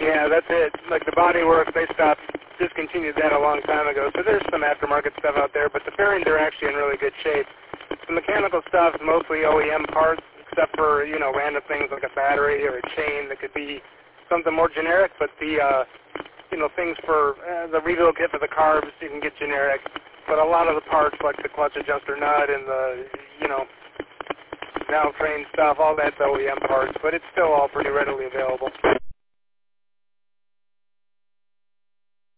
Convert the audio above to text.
Yeah, that's it. Like the bodywork, they discontinued that a long time ago. So there's some aftermarket stuff out there, but the bearings are actually in really good shape. The mechanical stuff is mostly OEM parts, except for, you know, random things like a battery or a chain that could be something more generic. But the, you know, things for the rebuild kit for the carbs, you can get generic. But a lot of the parts, like the clutch adjuster nut and the, you know, valve train stuff, all that's OEM parts, but it's still all pretty readily available.